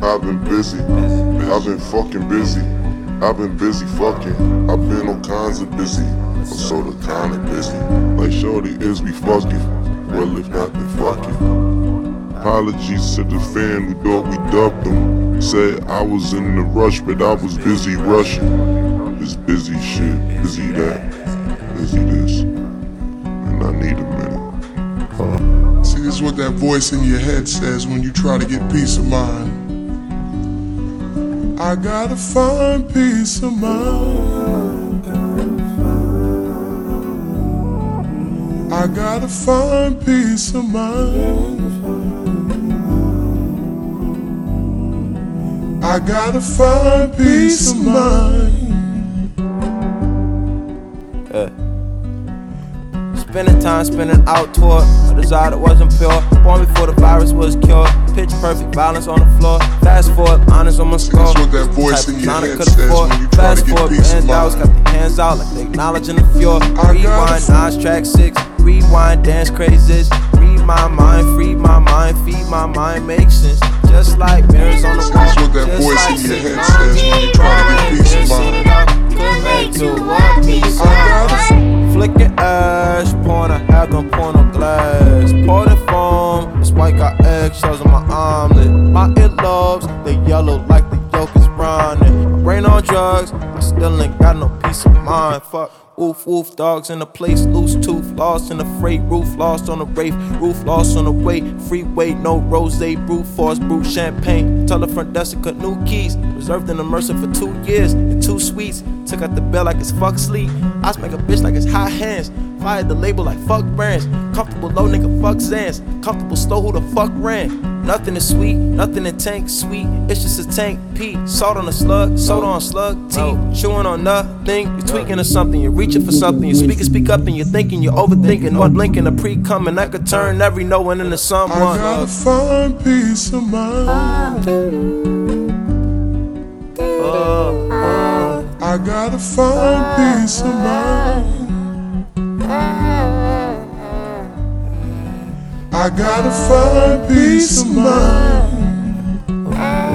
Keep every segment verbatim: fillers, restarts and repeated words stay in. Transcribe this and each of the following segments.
I've been busy, I've been fucking busy. I've been busy fucking, I've been all kinds of busy. I'm sorta kinda busy. Like shorty, is we fucking? Well, if not, then fuck it. Apologies to the fan who thought we dubbed them. Said I was in the rush, but I was busy rushing. This busy shit, busy that, busy this. And I need a minute. Huh. See, this is what that voice in your head says when you try to get peace of mind. I gotta find peace of mind. I gotta find peace of mind. I gotta find peace of mind. Yeah. Spending time spinning out toward a desire that wasn't pure. Born before the virus was cured. Pitch perfect violence on the floor. Fast forward, honest on my score. That's what that voice in your head says when you try to get peace of mind. Got the hands out like they acknowledging the fjord. Rewind, Nas track six. Rewind, dance crazes. Read my mind, free my mind, feed my mind, make sense. Just like mirrors on the wall. That's what that voice in your head says when you try to get peace of mind. I gotta flicking ash, pouring a hack on porno glass. Pour the foam, this white got eggshells on my omelet. My earlobes, they yellow like the yolk is browning. My brain on drugs, I still ain't got no peace of mind. Fuck. Woof, woof, dogs in the place, loose tooth, lost in the freight, roof, lost on the rafe, roof, lost on the way, freeway, no rose, brute force, brute champagne, tell the front desk to cut new keys, reserved in the Mercer for two years, and two suites, took out the bell like it's fuck sleep, I smack a bitch like it's high hands, fired the label like fuck brands, comfortable low nigga fuck Zans, comfortable slow who the fuck ran. Nothing is sweet, nothing in tank sweet. It's just a tank P. Salt on a slug, soda on slug teeth. Chewing on nothing. You're tweaking or something. You're reaching for something. You speak and speak up, and you're thinking. You're overthinking. Or blinking a pre-coming. I could turn every no one into someone. I gotta find peace of mind. Uh, uh, I gotta find peace of mind. I gotta find peace of mind.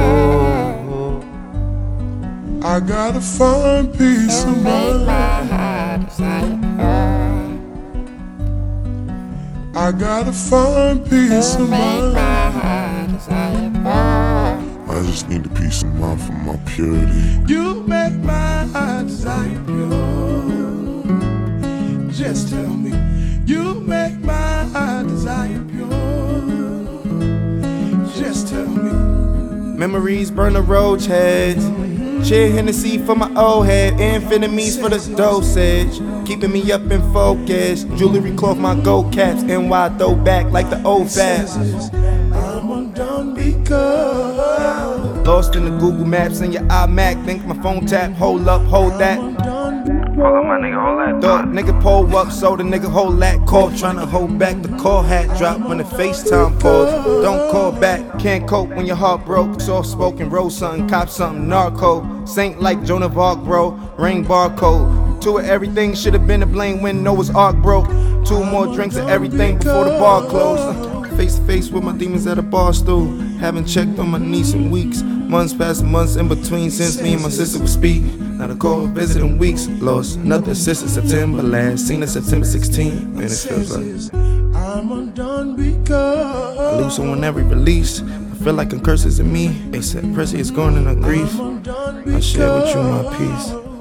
I gotta find peace of mind. I gotta find peace of mind. I just need a peace of mind for my purity. You make my desire pure. Just tell me. You make my desire pure. Just tell me. Memories burn the roach heads. Cheer Hennessy for my old head. Amphetamines for the dosage. Keeping me up in focus. Jewelry cloth my gold caps. N Y throwback like the old fast. I'm undone because Lost in the Google Maps and your iMac. Think my phone tap. Hold up, hold that. hold up, my nigga, hold that. Dog, nigga pull up, so the nigga hold that call. Tryna hold back the call hat drop when the FaceTime calls. Don't call back, can't cope when your heart broke. Soft spoken, roll something, cop something, narco. Saint like Joan of Arc, bro, ring barcode. Two of everything should've been to blame when Noah's Ark broke. Two more drinks of everything before the bar closed. Face to face with my demons at a bar stool. Haven't checked on my niece in weeks. Months past months in between since me and my sister would speak. Not a call visiting weeks. Lost nothing since September last. Seen it September sixteenth. Man, it feels like I'm undone because I lose someone every release. I feel like a curse is in me. They said Prissy is going in a grief. I share with you my peace.